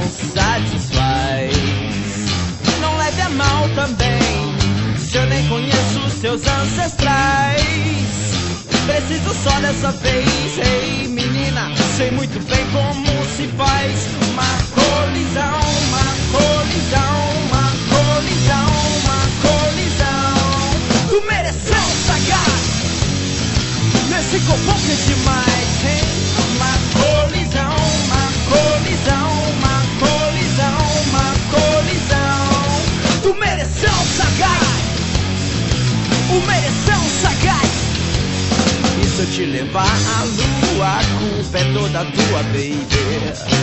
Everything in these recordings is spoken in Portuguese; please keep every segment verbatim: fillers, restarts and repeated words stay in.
satisfaz. Não leve a mal também, se eu nem conheço seus ancestrais. Preciso só dessa vez, ei hey, menina, sei muito bem como se faz. Uma colisão, uma colisão, uma colisão, uma colisão. Tu mereceu sagaz, nesse corpo que é demais, hein? Uma colisão, uma colisão, uma colisão, uma colisão. Tu mereceu sagaz, o mereceu sagaz. E se eu te levar à lua, a culpa é toda tua, baby.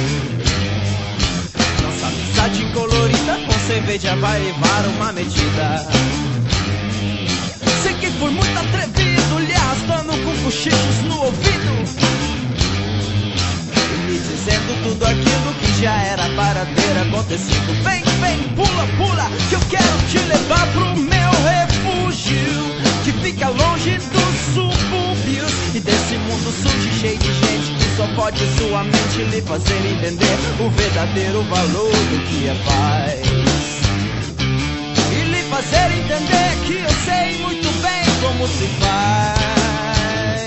Nossa amizade colorida com cerveja vai levar uma medida. Sei que fui muito atrevido, lhe arrastando com cochichos no ouvido, me dizendo tudo aquilo que já era para ter acontecido. Vem, vem, pula, pula, que eu quero te levar pro meu refúgio, que fica longe dos subúrbios e desse mundo sujo cheio de gente que só pode sua mente lhe fazer entender o verdadeiro valor do que é paz, e lhe fazer entender que eu sei muito bem como se faz.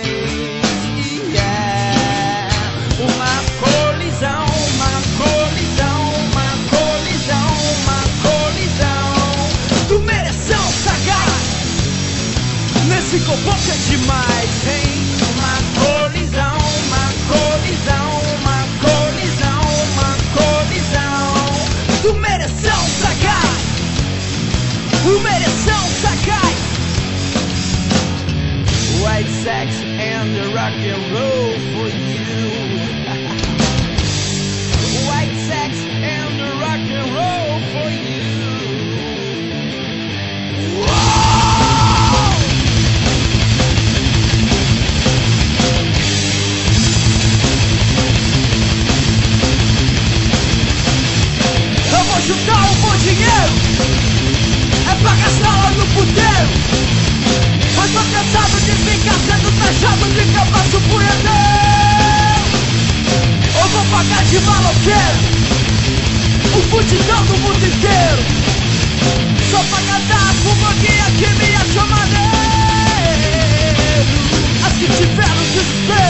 Yeah. Uma colisão, uma colisão, uma colisão, uma colisão. Tu mereceu sagaz, nesse corpo que é demais, hein? Uma colisão, uma colisão, uma colisão, uma colisão. Tu mereceu sagaz, o mereceu sagaz. White sex and rock and roll for you. White sex and rock and roll for you. Uou! Eu vou juntar um bom dinheiro, é pra gastar lá no puteiro. Mas tô cansado de ficar sendo taxado de cabaço punheteiro. Ou vou pagar de maloqueiro o fudidão do mundo inteiro, só pra cantar com manguinha que me achou maneiro. As que tiveram desespero